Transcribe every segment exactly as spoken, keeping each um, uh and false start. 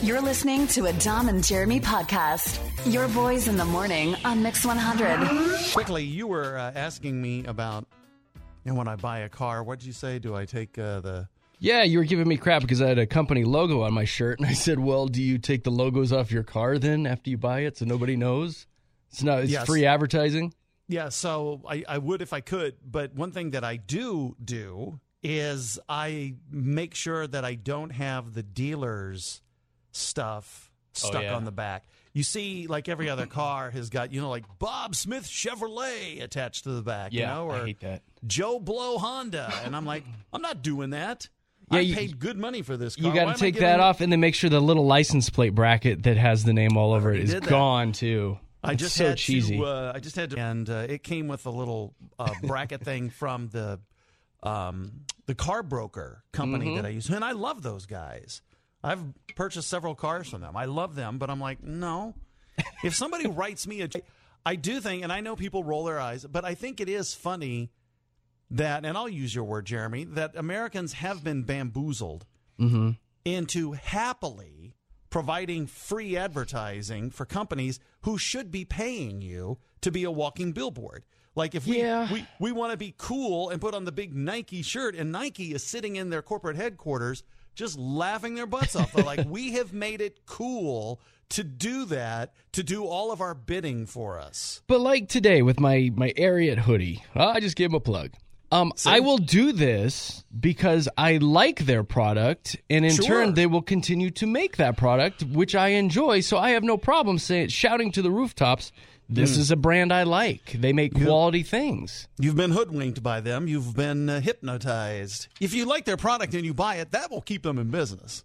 You're listening to a Dom and Jeremy podcast. Your boys in the morning on Mix one hundred. Quickly, you were uh, asking me about, you know, when I buy a car, what did you say? Do I take uh, the... Yeah, you were giving me crap because I had a company logo on my shirt, and I said, well, do you take the logos off your car then after you buy it so nobody knows? It's not it's Yes. free advertising? Yeah, so I, I would if I could, but one thing that I do do is I make sure that I don't have the dealer's stuff stuck Oh, yeah. on the back. You see, like every other car has got, you know, like Bob Smith Chevrolet attached to the back, Yeah, you know, or I hate that. Joe Blow Honda. And I'm like, I'm not doing that. Yeah, I you- paid good money for this car. You got Why to am I take giving that it- off and then make sure the little license plate bracket that has the name all over it already is did that. gone, too. I It's just so had cheesy. to. Uh, I just had to, and uh, it came with a little uh, bracket thing from the um, the car broker company Mm-hmm. that I use, and I love those guys. I've purchased several cars from them. I love them, but I'm like, no. If somebody writes me a, I do think, and I know people roll their eyes, but I think it is funny that, and I'll use your word, Jeremy, that Americans have been bamboozled Mm-hmm. into happily providing free advertising for companies who should be paying you to be a walking billboard. Like if we Yeah. we, we want to be cool and put on the big Nike shirt, and Nike is sitting in their corporate headquarters just laughing their butts off. They're like, we have made it cool to do that, to do all of our bidding for us. But like today with my, my Ariat hoodie, well, I just gave them a plug. Um, I will do this because I like their product, and in Sure. turn, they will continue to make that product, which I enjoy. So I have no problem saying, shouting to the rooftops, this Mm. is a brand I like. They make quality things. You've been hoodwinked by them. You've been uh, hypnotized. If you like their product and you buy it, that will keep them in business.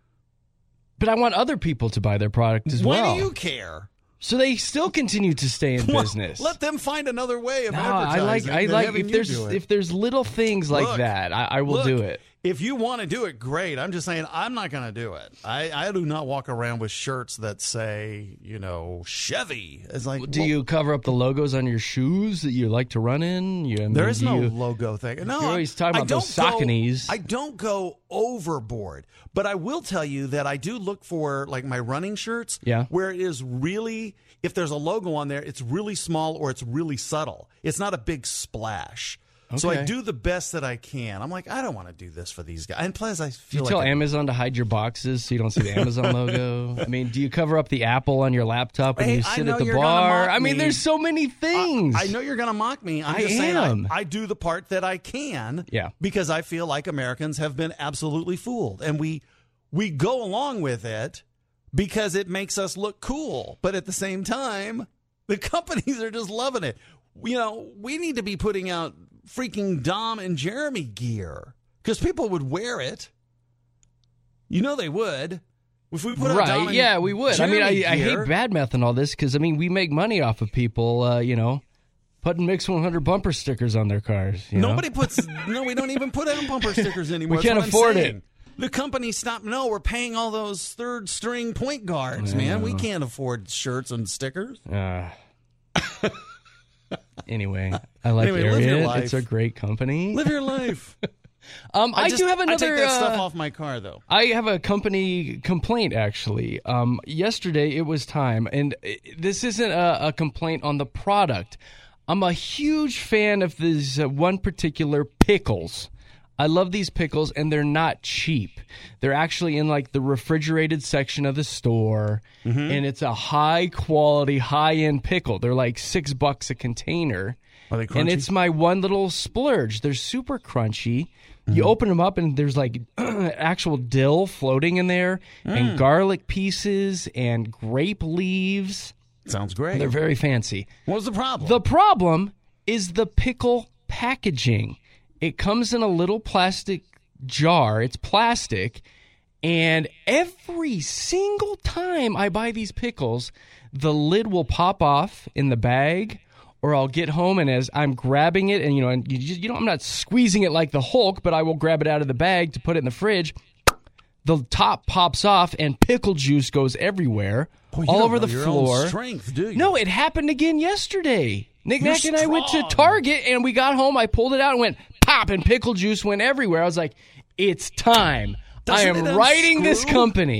But I want other people to buy their product as Why well. do you care? So they still continue to stay in business. Let them find another way of No, I advertising. like. I than like having if you there's do it. if there's little things like Look, that, I, I will Look, do it. If you want to do it, great. I'm just saying I'm not going to do it. I, I do not walk around with shirts that say, you know, Chevy. It's like, Do well, you cover up the logos on your shoes that you like to run in? You, I mean, There is do no you- logo thing. No, You're always talking I about don't those go- Sauconys. I don't go overboard, but I will tell you that I do look for like my running shirts. Yeah. Where it is really, if there's a logo on there, it's really small or it's really subtle. It's not a big splash. So I Okay. do the best that I can. I'm like, I don't want to do this for these guys. And plus, I Do feel you like tell I- Amazon to hide your boxes so you don't see the Amazon logo? I mean, do you cover up the Apple on your laptop when Hey, you I sit know at the you're gonna bar? mock I mean, me. there's so many things. I know you're going to mock me. I'm I just saying am. I, I do the part that I can. Yeah. Because I feel like Americans have been absolutely fooled, and we we go along with it because it makes us look cool. But at the same time, the companies are just loving it. You know, we need to be putting out freaking Dom and Jeremy gear because people would wear it. You know they would. If we put out Dom right? and Yeah, we would. I mean, I, Jeremy I hate gear- bad math and all this because I mean, we make money off of people, uh, you know, putting Mix one hundred bumper stickers on their cars. You know? Nobody puts. No, we don't even put out bumper stickers anymore. We That's can't what I'm afford saying. it. The company stopped. No, we're paying all those third string point guards, man. We can't afford shirts and stickers. Uh, anyway, I like Anyway, live your Ariat. life. It's a great company. Live your life. Um, I, just- do have another. I take that uh, stuff off my car, though. I have a company complaint, actually. Um, yesterday, it was time, and i- this isn't a, a complaint on the product. I'm a huge fan of this uh, one particular pickles. I love these pickles, and they're not cheap. They're actually in, like, the refrigerated section of the store, and it's a high-quality, high-end pickle. They're, like, six bucks a container. Are they And crunchy? it's my one little splurge. They're super crunchy. You open them up, and there's like actual dill floating in there, and garlic pieces, and grape leaves. Sounds great. They're very fancy. What was the problem? The problem is the pickle packaging. It comes in a little plastic jar. It's plastic. And every single time I buy these pickles, the lid will pop off in the bag, or I'll get home and as I'm grabbing it, and you know, and you, just, you know, I'm not squeezing it like the Hulk, but I will grab it out of the bag to put it in the fridge. The top pops off and pickle juice goes everywhere, Boy, you all don't over know the your floor. Own strength, do you? No, it happened again yesterday. Nick You're Nack and I went to strong. Target, and we got home. I pulled it out and went pop, and pickle juice went everywhere. I was like, it's time. Doesn't I am it writing this unscrew? company.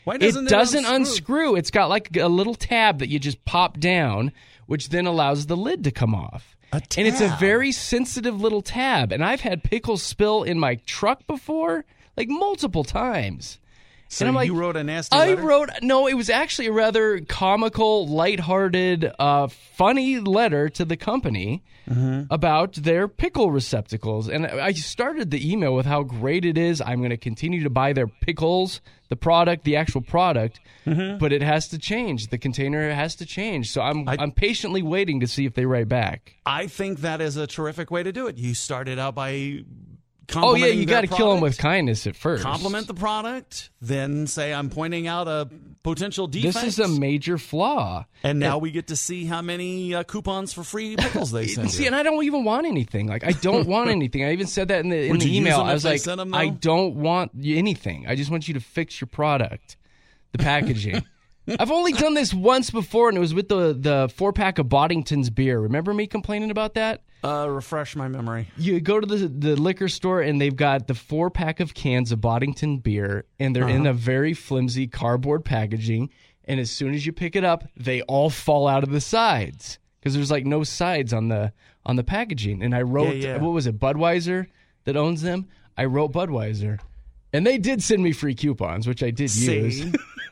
Why doesn't it doesn't it unscrew? unscrew. It's got like a little tab that you just pop down, which then allows the lid to come off. A tab. And it's a very sensitive little tab. And I've had pickles spill in my truck before, like multiple times. So and I'm like, you wrote a nasty I letter? wrote, no, it was actually a rather comical, lighthearted, uh, funny letter to the company mm-hmm. about their pickle receptacles. And I started the email with how great it is. I'm going to continue to buy their pickles, the product, the actual product, mm-hmm. but it has to change. The container has to change. So I'm I, I'm patiently waiting to see if they write back. I think that is a terrific way to do it. You started out by... Oh, yeah, you got to kill them with kindness at first. Compliment the product, then say, I'm pointing out a potential defect. This is a major flaw. And now and, we get to see how many uh, coupons for free pickles they send See, you. and I don't even want anything. Like, I don't want anything. I even said that in the, in Would the you email. Use them I was if like, they sent them, I don't want anything. I just want you to fix your product, the packaging. I've only done this once before, and it was with the, the four-pack of Boddington's beer. Remember me complaining about that? Uh, refresh my memory. You go to the the liquor store, and they've got the four-pack of cans of Boddington beer, and they're uh-huh. in a very flimsy cardboard packaging, and as soon as you pick it up, they all fall out of the sides because there's, like, no sides on the on the packaging. And I wrote, yeah, yeah. what was it, Budweiser that owns them? I wrote Budweiser. And they did send me free coupons, which I did See? use.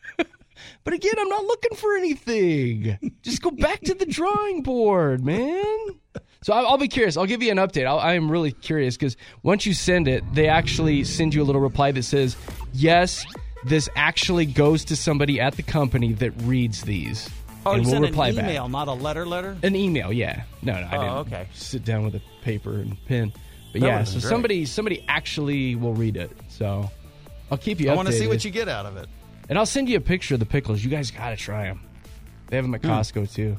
But again, I'm not looking for anything. Just go back to the drawing board, man. So I'll, I'll be curious. I'll give you an update. I'll, I am really curious because once you send it, they actually send you a little reply that says, yes, this actually goes to somebody at the company that reads these. Oh, and you we'll sent reply an email, back. not a letter letter? An email, yeah. No, no, I oh, didn't okay. sit down with a paper and pen. But that yeah, so great. somebody somebody actually will read it. So I'll keep you updated. I want to see what you get out of it. And I'll send you a picture of the pickles. You guys got to try them. They have them at Costco, mm. too.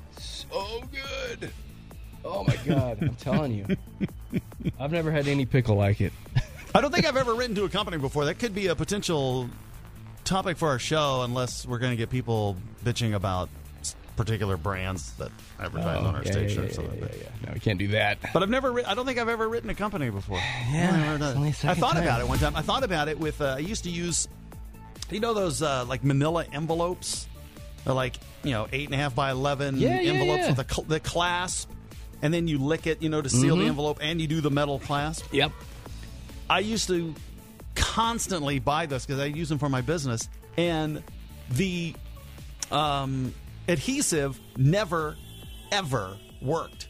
So good. Oh, my God. I'm telling you. I've never had any pickle like it. I don't think I've ever written to a company before. That could be a potential topic for our show unless we're going to get people bitching about particular brands that advertise oh, on our yeah, station. Yeah, yeah, or something. Yeah, yeah, yeah. No, we can't do that. But I've never. Ri- I don't think I've ever written a company before. Yeah, it's only a second I thought time. about it one time. I thought about it with. Uh, I used to use. You know those uh, like Manila envelopes? They're like, you know, eight and a half by eleven yeah, yeah, envelopes yeah. with the, cl- the clasp, and then you lick it, you know, to seal mm-hmm. the envelope, and you do the metal clasp. Yep. I used to constantly buy those because I use them for my business, and the um, adhesive never, ever worked.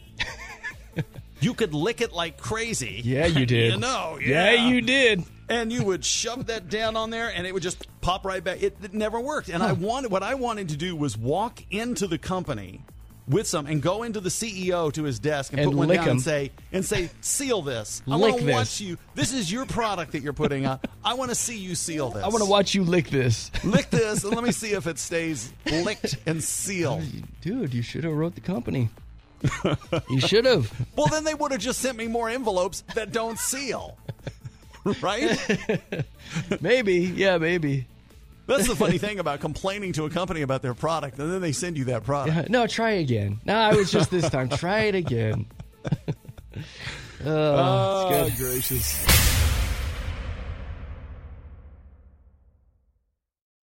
You could lick it like crazy. Yeah, you did. You know, yeah. Yeah, you did. And you would shove that down on there, and it would just pop right back. It, it never worked. And huh. I wanted what I wanted to do was walk into the company with some and go into the C E O to his desk and, and put one lick down him. and say, and say, seal this. I Lick want to this. watch you. This is your product that you're putting out. I want to see you seal this. I want to watch you lick this. Lick this, and let me see if it stays licked and sealed. Dude, you should have wrote the company. You should have. Well, then they would have just sent me more envelopes that don't seal. Right? Maybe. Yeah, maybe. That's the funny thing about complaining to a company about their product, and then they send you that product. Yeah, no, try again. No, it was just this time. Try it again. Oh, oh it's good. gracious.